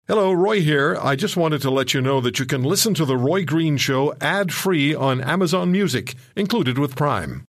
Hello, Roy here. I just wanted to let you know that you can listen to The Roy Green Show ad-free on Amazon Music, included with Prime.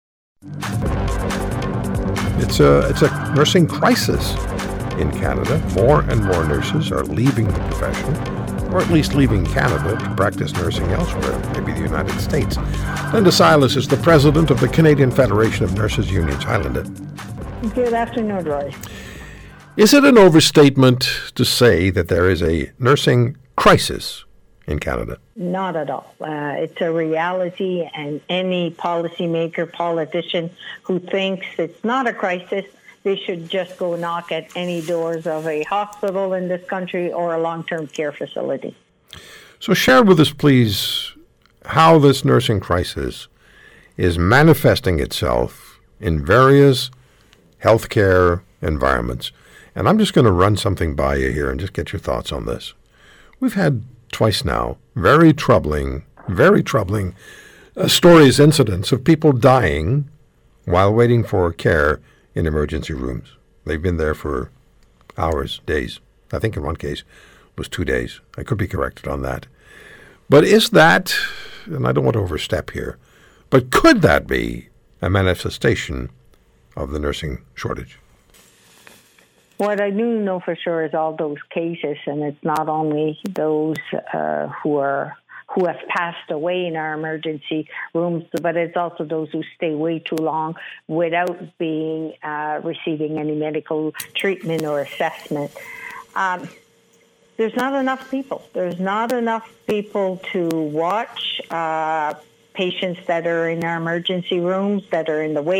It's a nursing crisis in Canada. More and more nurses are leaving the profession, or at least leaving Canada to practice nursing elsewhere, maybe the United States. Linda Silas is the president of the Canadian Federation of Nurses Unions. Hi, Linda. Good afternoon, Roy. Is it an overstatement to say that there is a nursing crisis in Canada? Not at all. It's a reality, and any policymaker, politician who thinks it's not a crisis, they should just go knock at any doors of a hospital in this country or a long-term care facility. So share with us, please, how this nursing crisis is manifesting itself in various healthcare environments. And I'm just going to run something by you here and just get your thoughts on this. We've had twice now very troubling stories, incidents of people dying while waiting for care in emergency rooms. They've been there for hours, days. I think in one case it was 2 days. I could be corrected on that. But is that, and I don't want to overstep here, but could that be a manifestation of the nursing shortage? What I do know for sure is all those cases, and it's not only those who have passed away in our emergency rooms, but it's also those who stay way too long without being receiving any medical treatment or assessment. There's not enough people. There's not enough people to watch patients that are in our emergency rooms, that are in the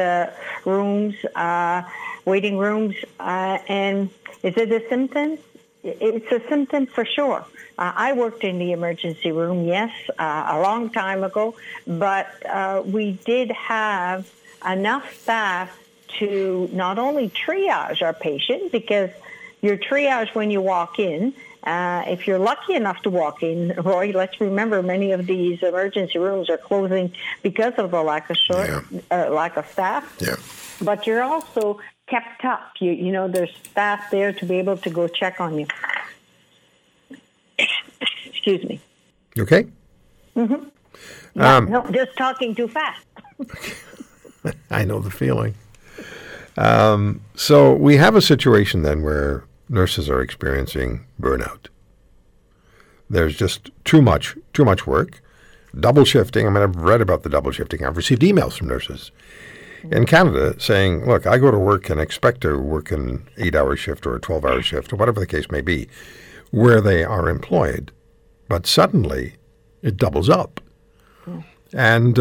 waiting rooms. And is it a symptom? It's a symptom for sure. I worked in the emergency room, yes, a long time ago, but we did have enough staff to not only triage our patient, because you're triaged when you walk in. If you're lucky enough to walk in, Roy, let's remember many of these emergency rooms are closing because of the lack of staff. Yeah. But you're also kept up. You know, there's staff there to be able to go check on you. Excuse me. You okay? Mm-hmm. No, just talking too fast. I know the feeling. So we have a situation then where nurses are experiencing burnout. There's just too much work, double shifting. I mean, I've read about the double shifting. I've received emails from nurses in Canada saying, look, I go to work and expect to work an 8-hour shift or a 12-hour shift or whatever the case may be, where they are employed. But suddenly it doubles up. And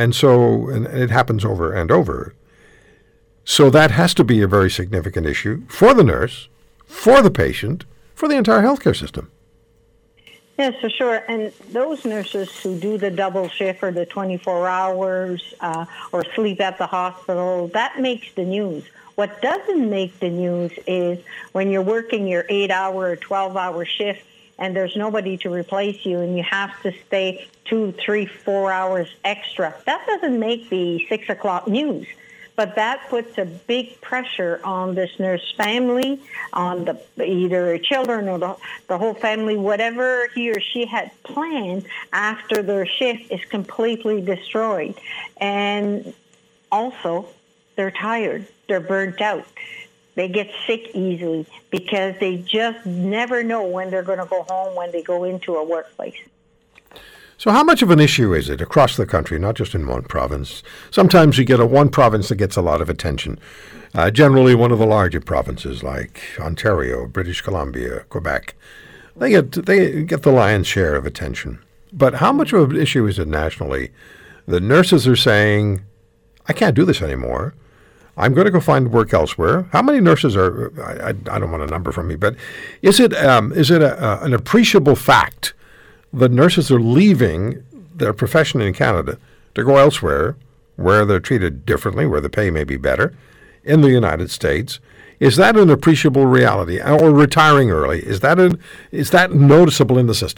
it happens over and over. So that has to be a very significant issue for the nurse, for the patient, for the entire healthcare system. Yes, for sure. And those nurses who do the double shift or the 24 hours or sleep at the hospital, that makes the news. What doesn't make the news is when you're working your 8-hour or 12-hour shift and there's nobody to replace you and you have to stay 2, 3, 4 hours extra. That doesn't make the 6 o'clock news. But that puts a big pressure on this nurse family, on either children or the whole family. Whatever he or she had planned after their shift is completely destroyed. And also, they're tired. They're burnt out. They get sick easily because they just never know when they're going to go home when they go into a workplace. So how much of an issue is it across the country, not just in one province? Sometimes you get one province that gets a lot of attention, generally one of the larger provinces like Ontario, British Columbia, Quebec. They get the lion's share of attention. But how much of an issue is it nationally? The nurses are saying, I can't do this anymore. I'm going to go find work elsewhere. How many nurses are, I don't want a number from you, but is it an appreciable fact the nurses are leaving their profession in Canada to go elsewhere where they're treated differently, where the pay may be better, in the United States? Is that an appreciable reality? Or retiring early? Is that noticeable in the system?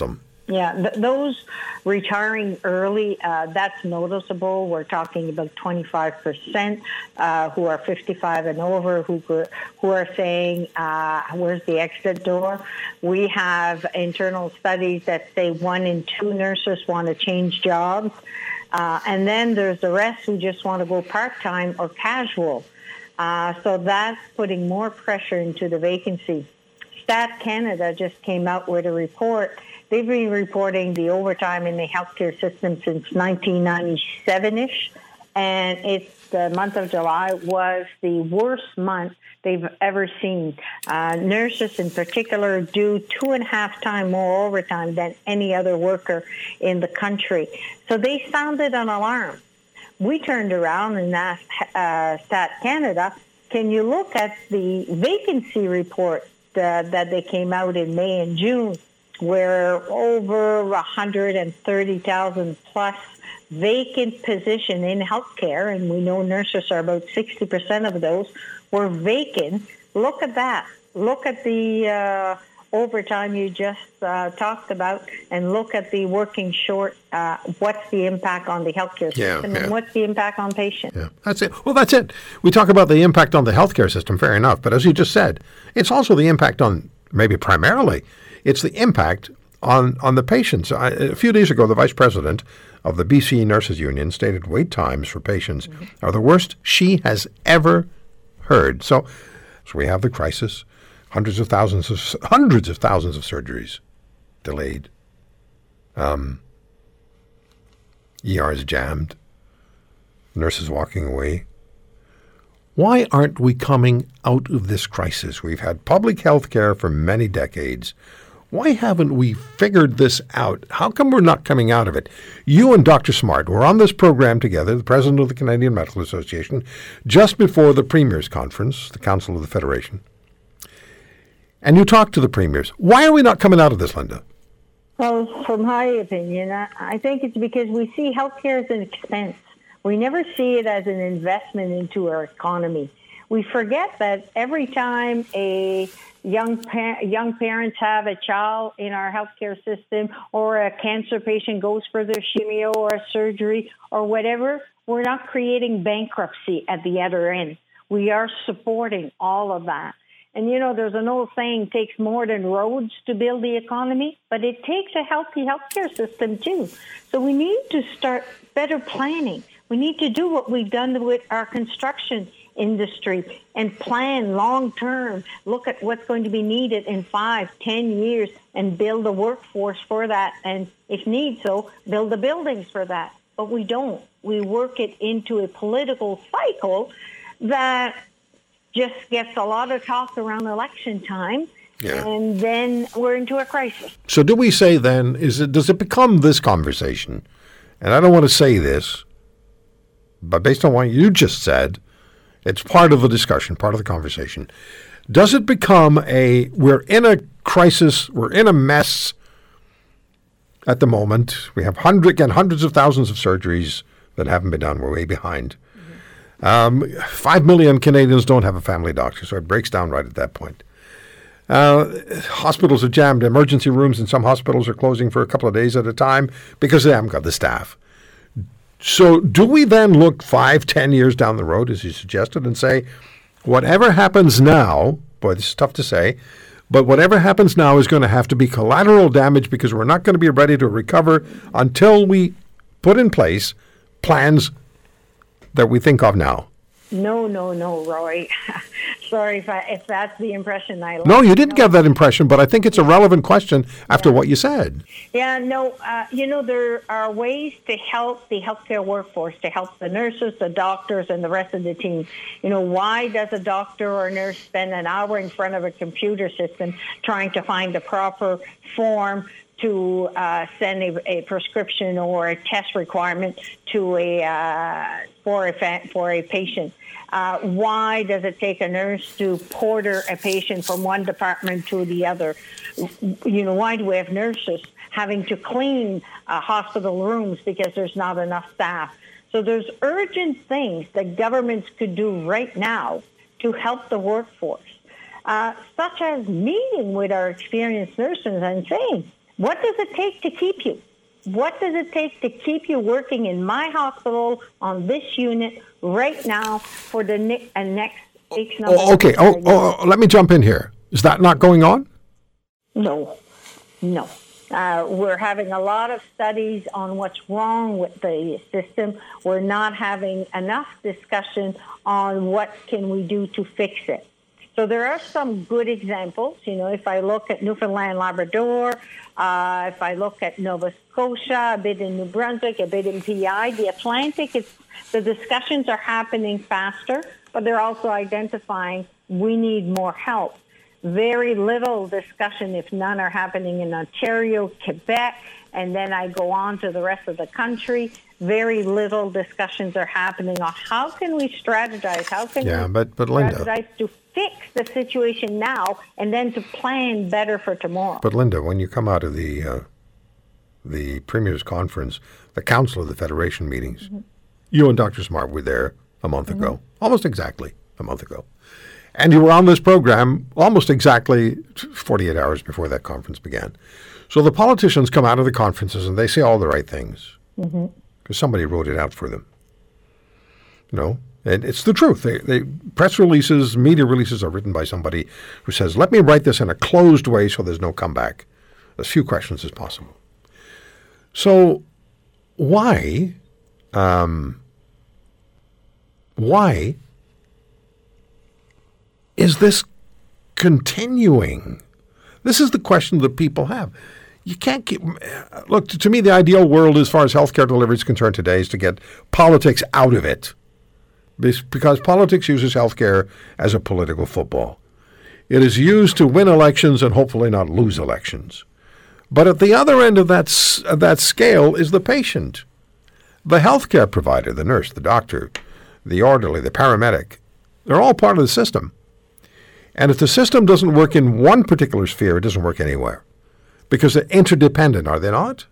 Yeah, those retiring early, that's noticeable. We're talking about 25% who are 55 and over who are saying, where's the exit door? We have internal studies that say 1 in 2 nurses want to change jobs. And then there's the rest who just want to go part-time or casual. So that's putting more pressure into the vacancy. Stat Canada just came out with a report. They've been reporting the overtime in the healthcare system since 1997-ish, and the month of July was the worst month they've ever seen. Nurses in particular do 2.5 times more overtime than any other worker in the country. So they sounded an alarm. We turned around and asked Stat Canada, can you look at the vacancy report that they came out in May and June, where over 130,000 plus vacant position in healthcare, and we know nurses are about 60% of those, were vacant. Look at that. Look at the overtime you just talked about, and look at the working short. What's the impact on the healthcare system, and what's the impact on patients? Yeah, that's it. Well, that's it. We talk about the impact on the healthcare system, fair enough, but as you just said, it's also the impact on, maybe primarily, it's the impact on the patients. A few days ago, the vice president of the BC Nurses Union stated wait times for patients are the worst she has ever heard. So we have the crisis, hundreds of thousands of surgeries delayed, ERs jammed, nurses walking away. Why aren't we coming out of this crisis? We've had public health care for many decades. Why haven't we figured this out? How come we're not coming out of it? You and Dr. Smart were on this program together, the president of the Canadian Medical Association, just before the Premier's Conference, the Council of the Federation. And you talked to the premiers. Why are we not coming out of this, Linda? Well, from my opinion, I think it's because we see healthcare as an expense. We never see it as an investment into our economy. We forget that every time a young parents have a child in our healthcare system, or a cancer patient goes for their chemio or a surgery or whatever, we're not creating bankruptcy at the other end. We are supporting all of that. And, there's an old saying, takes more than roads to build the economy, but it takes a healthy healthcare system too. So we need to start better planning. We need to do what we've done with our construction industry and plan long-term, look at what's going to be needed in 5-10 years and build a workforce for that. And if need so, build the buildings for that. But we don't. We work it into a political cycle that just gets a lot of talk around election time, and then we're into a crisis. So do we say then, does it become this conversation, and I don't want to say this, but based on what you just said, it's part of the discussion, part of the conversation. Does it become we're in a crisis, we're in a mess at the moment. We have hundreds of thousands of surgeries that haven't been done. We're way behind. 5 million Canadians don't have a family doctor, so it breaks down right at that point. Hospitals are jammed. Emergency rooms in some hospitals are closing for a couple of days at a time because they haven't got the staff. So do we then look 5-10 years down the road, as you suggested, and say, whatever happens now, boy, this is tough to say, but whatever happens now is going to have to be collateral damage because we're not going to be ready to recover until we put in place plans that we think of now? No, Roy. Sorry if that's the impression I left. No, you didn't get that impression, but I think it's a relevant question after what you said. Yeah, no, there are ways to help the healthcare workforce, to help the nurses, the doctors, and the rest of the team. Why does a doctor or a nurse spend an hour in front of a computer system trying to find the proper form to send a prescription or a test requirement to for a patient? Why does it take a nurse to porter a patient from one department to the other? Why do we have nurses having to clean hospital rooms because there's not enough staff? So there's urgent things that governments could do right now to help the workforce, such as meeting with our experienced nurses and saying, What does it take to keep you? What does it take to keep you working in my hospital on this unit right now for the next X number? Okay. Let me jump in here. Is that not going on? No. We're having a lot of studies on what's wrong with the system. We're not having enough discussion on what can we do to fix it. So there are some good examples. If I look at Newfoundland, Labrador, if I look at Nova Scotia, a bit in New Brunswick, a bit in PI, the Atlantic, the discussions are happening faster, but they're also identifying we need more help. Very little discussion, if none, are happening in Ontario, Quebec, and then I go on to the rest of the country. Very little discussions are happening on how can we strategize, but Linda, strategize to fix the situation now and then to plan better for tomorrow. But Linda, when you come out of the Premier's Conference, the Council of the Federation meetings, you and Dr. Smart were there a month ago, almost exactly a month ago. And you were on this program almost exactly 48 hours before that conference began. So the politicians come out of the conferences and they say all the right things because somebody wrote it out for them. And it's the truth. They press releases, media releases are written by somebody who says, let me write this in a closed way so there's no comeback. As few questions as possible. So why is this continuing? This is the question that people have. You can't keep... Look, to me, the ideal world as far as healthcare delivery is concerned today is to get politics out of it. Because politics uses healthcare as a political football. It is used to win elections and hopefully not lose elections. But at the other end of that scale is the patient. The healthcare provider, the nurse, the doctor, the orderly, the paramedic, they're all part of the system. And if the system doesn't work in one particular sphere, it doesn't work anywhere. Because they're interdependent, are they not?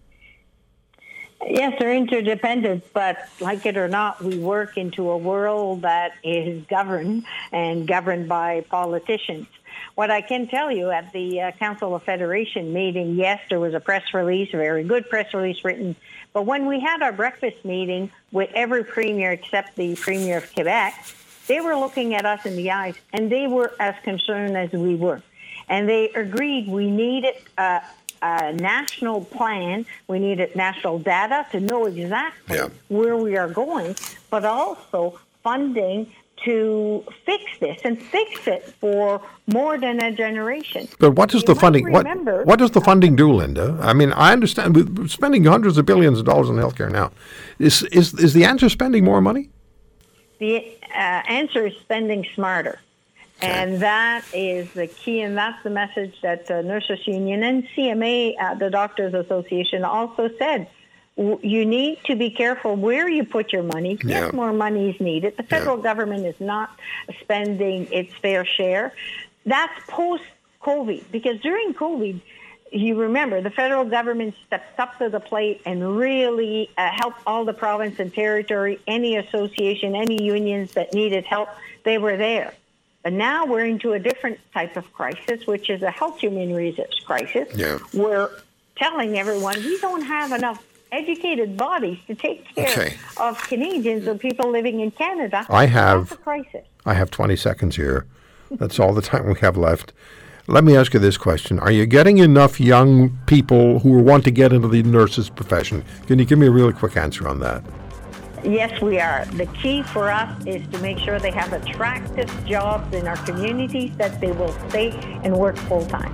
Yes, they're interdependent, but like it or not, we work into a world that is governed by politicians. What I can tell you at the Council of Federation meeting, yes, there was a press release, a very good press release written. But when we had our breakfast meeting with every premier except the Premier of Quebec, they were looking at us in the eyes, and they were as concerned as we were. And they agreed we needed a national plan, we needed national data to know exactly where we are going, but also funding to fix this and fix it for more than a generation. But what does the funding? What does the funding do, Linda? I mean, I understand we're spending hundreds of billions of dollars on healthcare now. Is the answer spending more money? The answer is spending smarter. And that is the key, and that's the message that the Nurses Union and CMA, the Doctors Association, also said. You need to be careful where you put your money. Yes, more money is needed. The federal government is not spending its fair share. That's post-COVID, because during COVID, you remember, the federal government stepped up to the plate and really helped all the province and territory, any association, any unions that needed help, they were there. But now we're into a different type of crisis, which is a health human resource crisis. Yeah. We're telling everyone we don't have enough educated bodies to take care of Canadians or people living in Canada. That's a crisis. I have 20 seconds here. That's all the time we have left. Let me ask you this question. Are you getting enough young people who want to get into the nurses profession? Can you give me a really quick answer on that? Yes, we are. The key for us is to make sure they have attractive jobs in our communities, that they will stay and work full-time.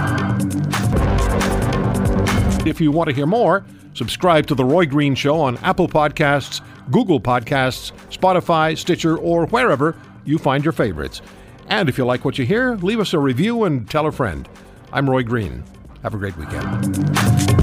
If you want to hear more, subscribe to The Roy Green Show on Apple Podcasts, Google Podcasts, Spotify, Stitcher, or wherever you find your favorites. And if you like what you hear, leave us a review and tell a friend. I'm Roy Green. Have a great weekend.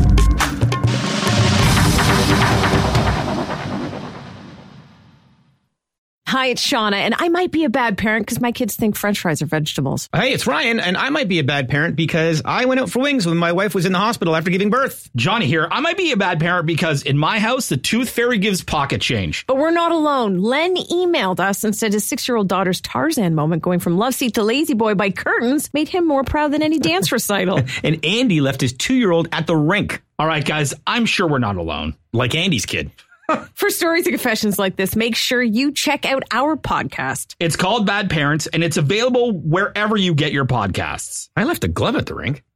Hi, it's Shauna, and I might be a bad parent because my kids think French fries are vegetables. Hey, it's Ryan, and I might be a bad parent because I went out for wings when my wife was in the hospital after giving birth. Johnny here. I might be a bad parent because in my house, the tooth fairy gives pocket change. But we're not alone. Len emailed us and said his 6-year-old daughter's Tarzan moment going from love seat to lazy boy by curtains made him more proud than any dance recital. And Andy left his 2-year-old at the rink. All right, guys, I'm sure we're not alone. Like Andy's kid. For stories and confessions like this, make sure you check out our podcast. It's called Bad Parents, and it's available wherever you get your podcasts. I left a glove at the rink.